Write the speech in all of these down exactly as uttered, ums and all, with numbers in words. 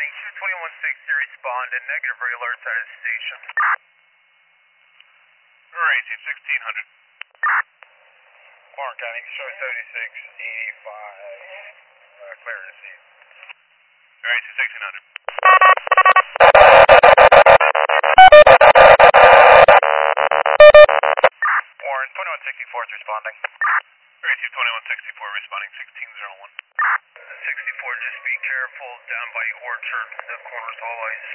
County, two twenty-one sixty respond and negative alerts at his station. Alright, sixteen hundred. Warren County, show seventy-six eighty-five, uh, clear to see. Alright, sixteen hundred. Warren, twenty-one sixty-four is responding. Alright, twenty-one sixty-four responding sixteen oh one. sixty-four, just be careful down by Orchard, the corner's all ice.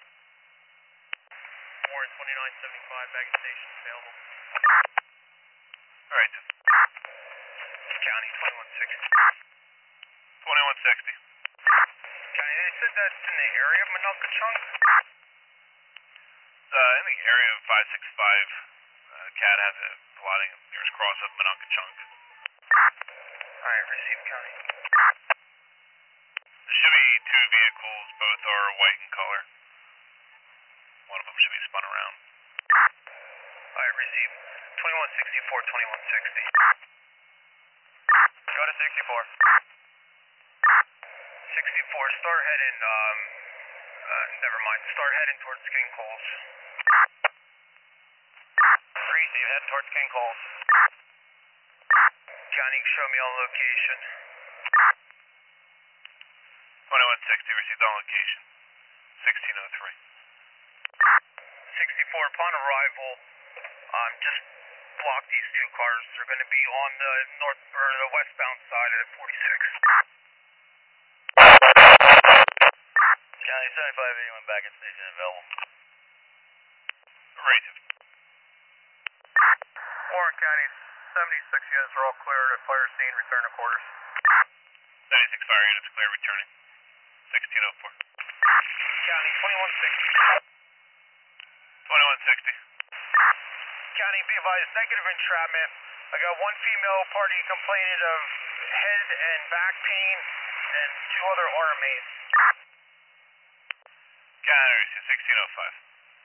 Warren, twenty-nine seventy-five, baggage station available. Alright. County, twenty-one sixty. twenty-one sixty. County, they said that's in the area of Minocquachunk? Uh, in the area of five six five, uh, Cat has a plotting nearest cross of Minocquachunk. Alright, receive County. There should be two vehicles, both are white in color. One of them should be spun around. Alright, receive. twenty-one sixty-four, twenty-one sixty. Go to sixty-four. sixty-four, start heading, um, uh, never mind. Start heading towards King Coles. Receive, head towards King Coles. County, show me on location. twenty-one sixty, received on location. sixteen oh three. sixty-four, upon arrival, um, just block these two cars. They're going to be on the north or the westbound side of forty-six. County, seventy-five eighty-one baggage station available. Right. Warren County, seventy-six units are all clear to fire scene, return to quarters. seventy-six fire units clear, returning. sixteen oh four. County, twenty-one sixty. twenty-one sixty. County, be advised, negative entrapment. I got one female party complaining of head and back pain and two other R M As. County, sixteen oh five.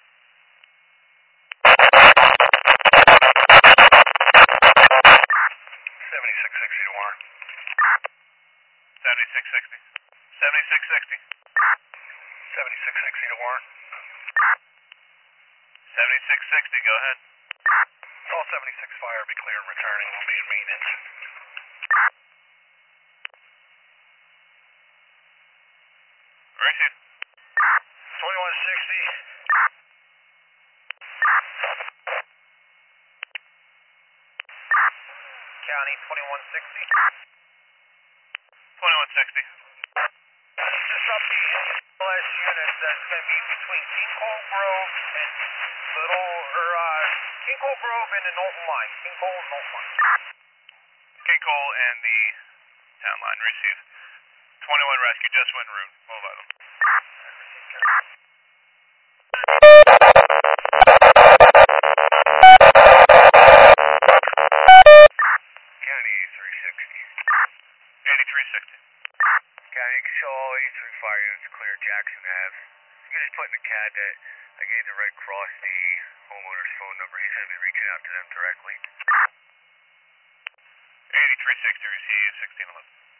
seventy-six sixty to Warren. seventy-six sixty. seventy-six sixty. seventy-six sixty to Warren. seventy-six sixty, go ahead. All seventy-six fire, be clear and returning. We'll be in maintenance. Receive. twenty-one sixty. County, twenty-one sixty. twenty-one sixty. Just up the last unit that's going to be between King Cole Grove and Little, or, uh, King Cole Grove and the Knowlton line. King Cole and Knowlton line. King Cole and the town line, receive. twenty-one rescue, just went en route. Move item. County, three sixty. eighty-three sixty. County, you can show all eighty-three fire units clear Jackson Ave. You can just put in the C A D that I gave the Red Cross the homeowner's phone number. He's going to be reaching out to them directly. eighty-three sixty, receive. sixteen eleven.